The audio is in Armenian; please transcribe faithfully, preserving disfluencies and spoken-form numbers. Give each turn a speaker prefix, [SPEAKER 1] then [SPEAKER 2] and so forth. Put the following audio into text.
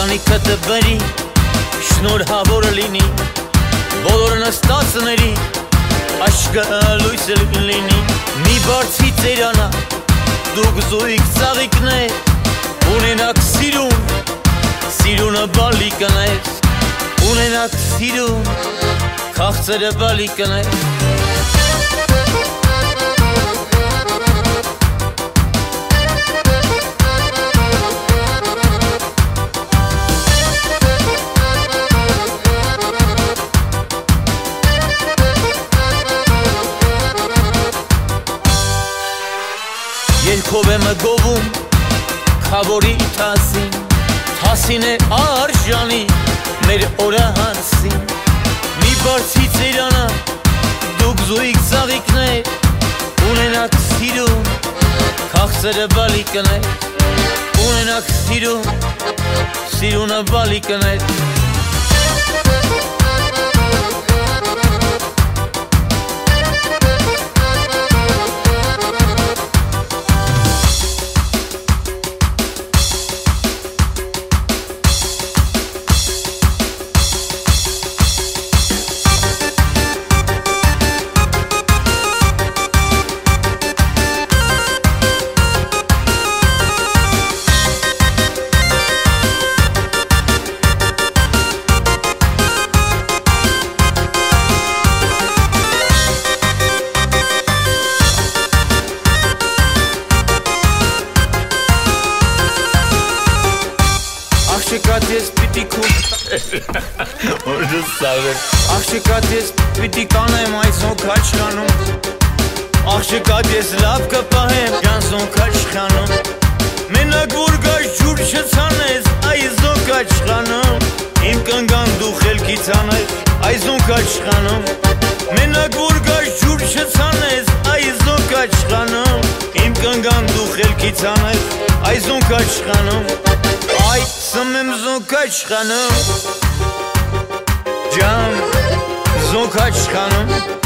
[SPEAKER 1] Ընտանիքդ բերի շնորհավոր լինի բոլոր նստածների Աշկը լույս լինի Մի բարձի ծերանա Դուք զույգ ծաղիկներ Ունենաք սիրուն Սիրունը բալիկներ Ունենաք սիրուն Քաղցրը բալիկներ Երկով եմ գովում Քավորի թասին Թասին է արժանի Մեր օրը հանսին Մի բարձի ծերանա Դուք զույգ ծաղիկներ Ունենաք սիրուն Քաղցրը բալիկներ Ունենաք սիրուն Սիրունը բալիկներ Աղջիկատ ես պիտի քու Որս սաղեր Աղջիկատ ես պիտի կանեմ այսոն կաչխանում Աղջիկատ ես լավ կպահեմ յանսոն կաչխանում Մենակ որ գաշ ջուր չցանես այսոն կաչխանում Իմ կնգան դու խելքի ցանես այսոն կաչխանում Մենակ որ գաշ ջուր չցանես այսոն կաչխանում Իմ կնգան դու խելքի ցանես այսոն կաչխանում Ay samim zokaç hanım Can zokaç hanım